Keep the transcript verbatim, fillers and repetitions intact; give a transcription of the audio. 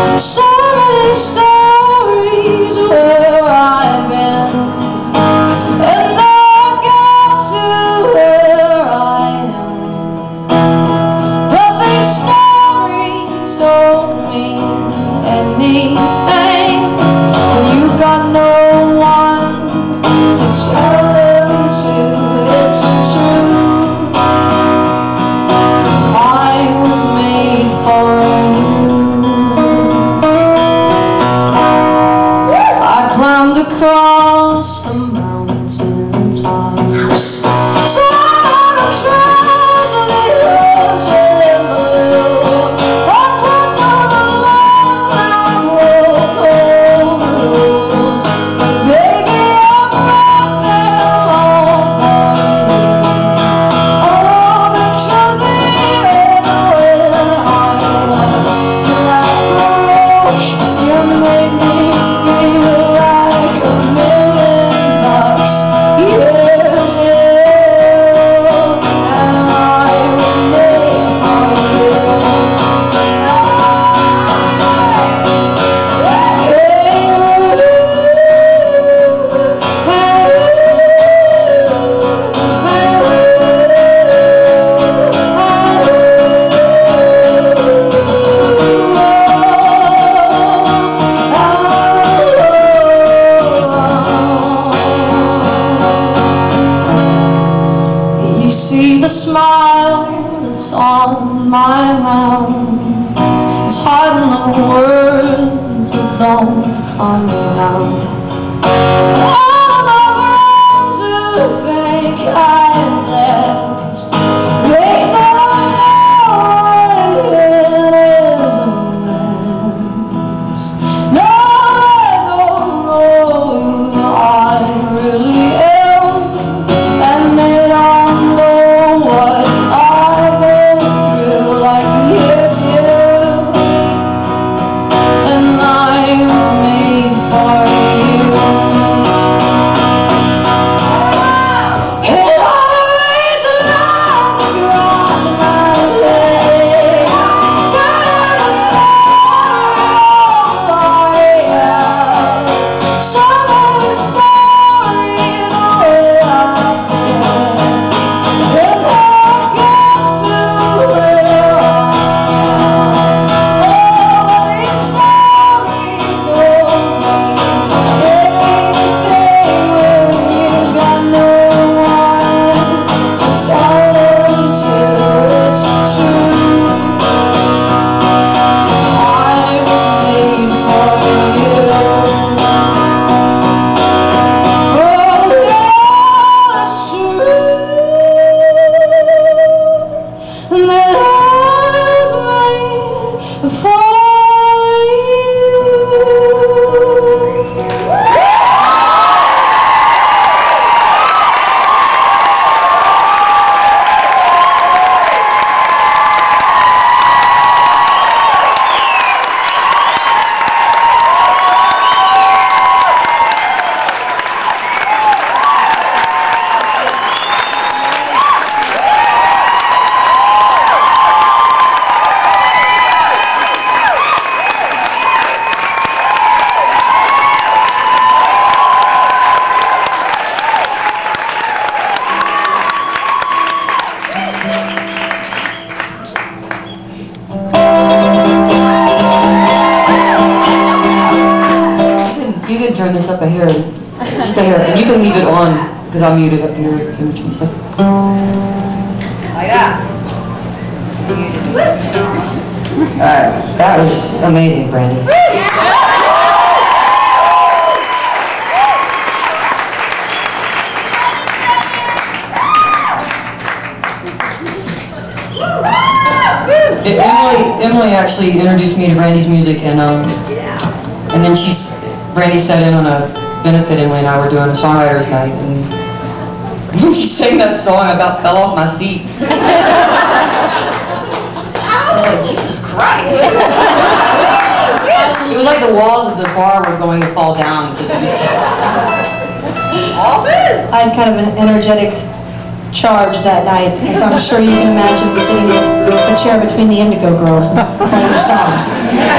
So many stories where I've been, and I got to where I am. But these stories don't mean anything when you got no one to tell them to. It's true, I was made for you. I climbed across the mountain tops, so on the trails of the ocean blue. I crossed all the lines and I broke all the rules. Baby, I broke them all for you. Oh, because even when I was flat broke, you made me feel like a million bucks. Years in, and I was made for you. You see the smile that's on my mouth, it's hiding the words that don't come out. All of my friends who think I'm blessed, they don't know it is a mess. No, they don't know who I really am, and they don't know what I've been through, like years here, and I was made for you. And always love to cross my legs, telling the story of all I am. So many stories where I've been, and I got to where I am. All of these stories don't mean anything when you got no one to tell them to. It's true, I was made for you. Oh yeah, it's true, and that I was made for you. You can turn this up a hair, just a hair, and you can leave it on because I'm muted up here in between stuff. Like that. Alright, that was amazing, Brandy. Emily, Emily actually introduced me to Brandy's music, and um, and then she's Brandy sat in on a benefit. Emily and I were doing a songwriters night, and when she sang that song, I about fell off my seat. I was like, Jesus Christ! It was like the walls of the bar were going to fall down because it was awesome. I had kind of an energetic charge that night, as I'm sure you can imagine sitting in a chair between the Indigo Girls and playing your songs.